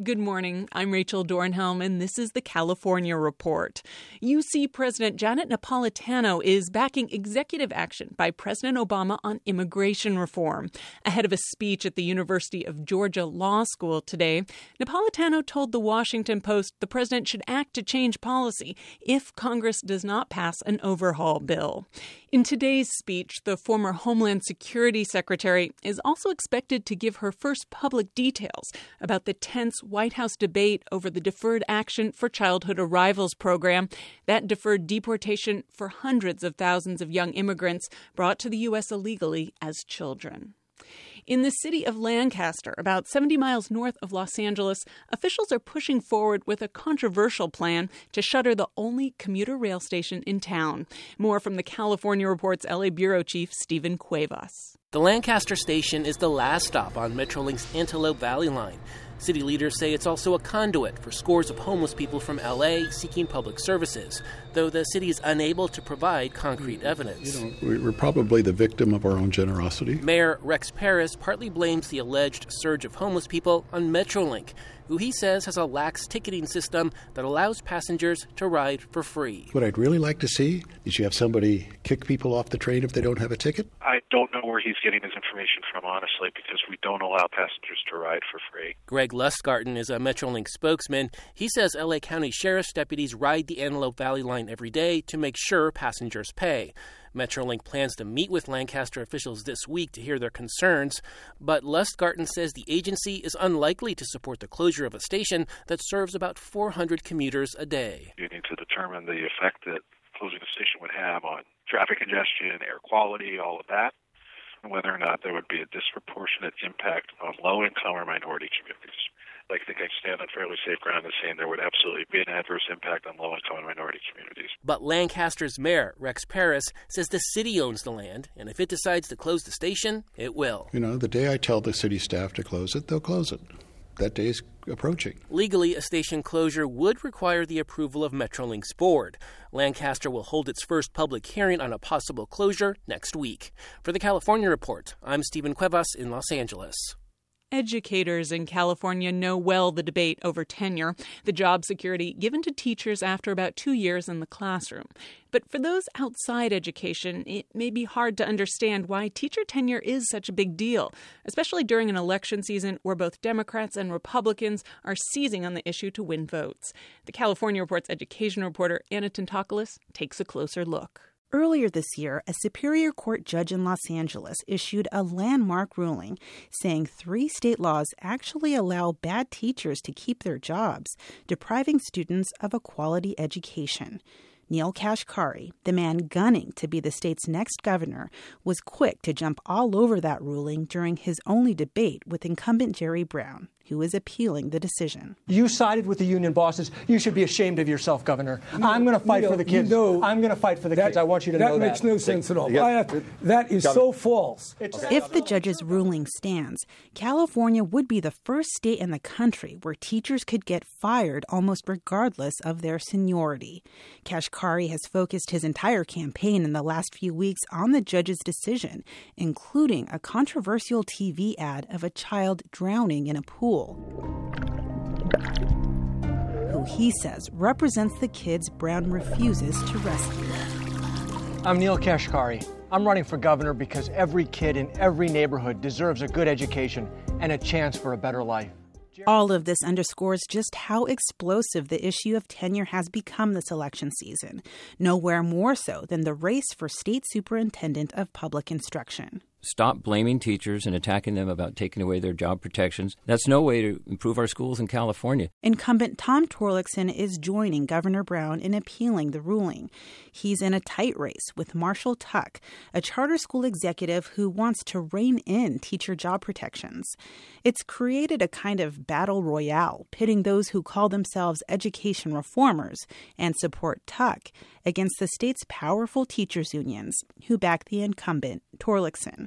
Good morning. I'm Rachel Dornhelm, and this is the California Report. UC President Janet Napolitano is backing executive action by President Obama on immigration reform. Ahead of a speech at the University of Georgia Law School today, Napolitano told the Washington Post the president should act to change policy if Congress does not pass an overhaul bill. In today's speech, the former Homeland Security Secretary is also expected to give her first public details about the tense White House debate over the Deferred Action for Childhood Arrivals program that deferred deportation for hundreds of thousands of young immigrants brought to the U.S. illegally as children. In the city of Lancaster, about 70 miles north of Los Angeles, officials are pushing forward with a controversial plan to shutter the only commuter rail station in town. More from the California Report's LA Bureau Chief Stephen Cuevas. The Lancaster station is the last stop on Metrolink's Antelope Valley line. City leaders say it's also a conduit for scores of homeless people from L.A. seeking public services, though the city is unable to provide concrete evidence. We're probably the victim of our own generosity. Mayor Rex Paris partly blames the alleged surge of homeless people on Metrolink, who he says has a lax ticketing system that allows passengers to ride for free. What I'd really like to see is you have somebody kick people off the train if they don't have a ticket. I don't know where he's getting his information from, honestly, because we don't allow passengers to ride for free. Greg Lustgarten is a Metrolink spokesman. He says L.A. County Sheriff's deputies ride the Antelope Valley line every day to make sure passengers pay. Metrolink plans to meet with Lancaster officials this week to hear their concerns, but Lustgarten says the agency is unlikely to support the closure of a station that serves about 400 commuters a day. You need to determine the effect that closing a station would have on traffic congestion, air quality, all of that, and whether or not there would be a disproportionate impact on low-income or minority communities. I think I stand on fairly safe ground in saying there would absolutely be an adverse impact on low-income and minority communities. But Lancaster's mayor, Rex Paris, says the city owns the land, and if it decides to close the station, it will. The day I tell the city staff to close it, they'll close it. That day is approaching. Legally, a station closure would require the approval of Metrolink's board. Lancaster will hold its first public hearing on a possible closure next week. For the California Report, I'm Stephen Cuevas in Los Angeles. Educators in California know well the debate over tenure, the job security given to teachers after about 2 years in the classroom. But for those outside education, it may be hard to understand why teacher tenure is such a big deal, especially during an election season where both Democrats and Republicans are seizing on the issue to win votes. The California Report's education reporter Anna Tantakalis takes a closer look. Earlier this year, a Superior Court judge in Los Angeles issued a landmark ruling saying 3 state laws actually allow bad teachers to keep their jobs, depriving students of a quality education. Neel Kashkari, the man gunning to be the state's next governor, was quick to jump all over that ruling during his only debate with incumbent Jerry Brown, who is appealing the decision. You sided with the union bosses. You should be ashamed of yourself, Governor. I'm going to fight for the kids. I'm going to fight for the kids. I want you to know that. That makes no sense at all. That is so false. If the judge's ruling stands, California would be the first state in the country where teachers could get fired almost regardless of their seniority. Kashkari has focused his entire campaign in the last few weeks on the judge's decision, including a controversial TV ad of a child drowning in a pool, who he says represents the kids Brown refuses to rescue. I'm Neel Kashkari. I'm running for governor because every kid in every neighborhood deserves a good education and a chance for a better life. All of this underscores just how explosive the issue of tenure has become this election season, nowhere more so than the race for state superintendent of public instruction. Stop blaming teachers and attacking them about taking away their job protections. That's no way to improve our schools in California. Incumbent Tom Torlakson is joining Governor Brown in appealing the ruling. He's in a tight race with Marshall Tuck, a charter school executive who wants to rein in teacher job protections. It's created a kind of battle royale, pitting those who call themselves education reformers and support Tuck against the state's powerful teachers unions, who back the incumbent, Torlakson.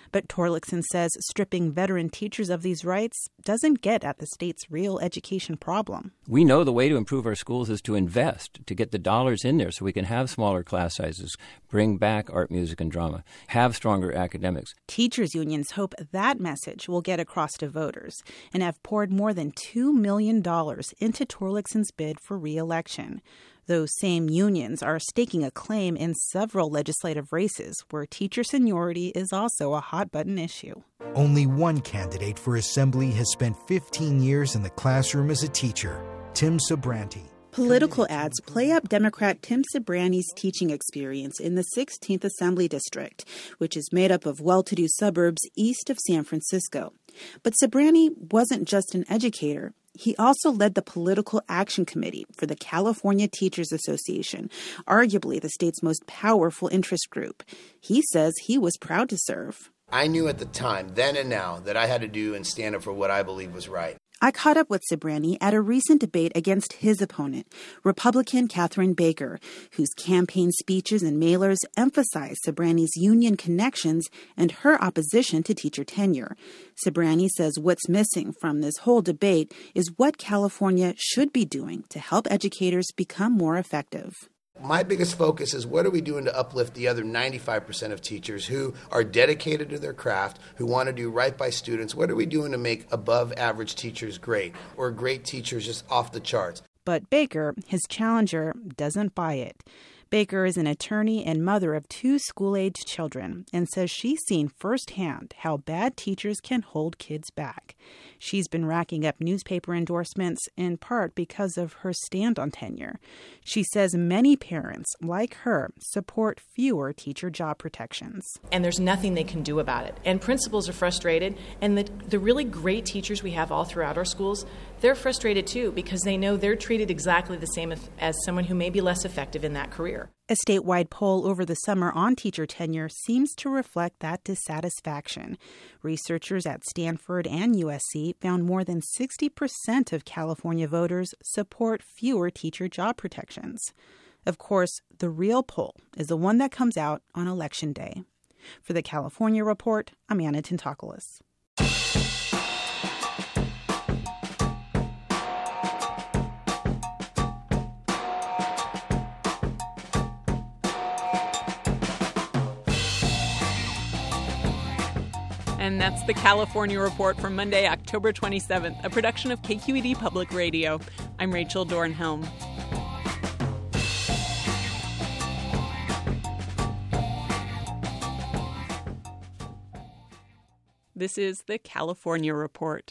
But Torlakson says stripping veteran teachers of these rights doesn't get at the state's real education problem. We know the way to improve our schools is to invest, to get the dollars in there so we can have smaller class sizes, bring back art, music, and drama, have stronger academics. Teachers' unions hope that message will get across to voters and have poured more than $2 million into Torlakson's bid for re-election. Those same unions are staking a claim in several legislative races where teacher seniority is also a hot-button issue. Only one candidate for Assembly has spent 15 years in the classroom as a teacher, Tim Sabranti. Political ads play up Democrat Tim Sabranti's teaching experience in the 16th Assembly District, which is made up of well-to-do suburbs east of San Francisco. But Sabranti wasn't just an educator. He also led the Political Action Committee for the California Teachers Association, arguably the state's most powerful interest group. He says he was proud to serve. I knew at the time, then and now, that I had to do and stand up for what I believe was right. I caught up with Sabranti at a recent debate against his opponent, Republican Catherine Baker, whose campaign speeches and mailers emphasize Sabranti's union connections and her opposition to teacher tenure. Sabranti says what's missing from this whole debate is what California should be doing to help educators become more effective. My biggest focus is what are we doing to uplift the other 95% of teachers who are dedicated to their craft, who want to do right by students? What are we doing to make above average teachers great or great teachers just off the charts? But Baker, his challenger, doesn't buy it. Baker is an attorney and mother of 2 school-aged children and says she's seen firsthand how bad teachers can hold kids back. She's been racking up newspaper endorsements in part because of her stand on tenure. She says many parents, like her, support fewer teacher job protections. And there's nothing they can do about it. And principals are frustrated. And the really great teachers we have all throughout our schools, they're frustrated too because they know they're treated exactly the same as someone who may be less effective in that career. A statewide poll over the summer on teacher tenure seems to reflect that dissatisfaction. Researchers at Stanford and USC found more than 60% of California voters support fewer teacher job protections. Of course, the real poll is the one that comes out on Election Day. For the California Report, I'm Anna Tintakoulis. And that's the California Report for Monday, October 27th, a production of KQED Public Radio. I'm Rachel Dornhelm. This is the California Report.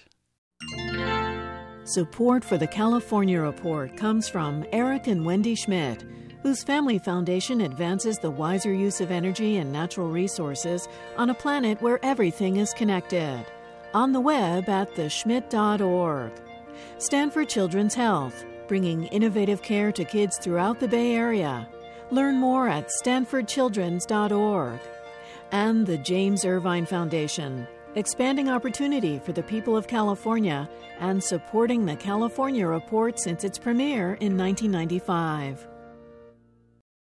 Support for the California Report comes from Eric and Wendy Schmidt, whose family foundation advances the wiser use of energy and natural resources on a planet where everything is connected. On the web at theschmidt.org. Stanford Children's Health, bringing innovative care to kids throughout the Bay Area. Learn more at stanfordchildrens.org. And the James Irvine Foundation, expanding opportunity for the people of California and supporting the California Report since its premiere in 1995.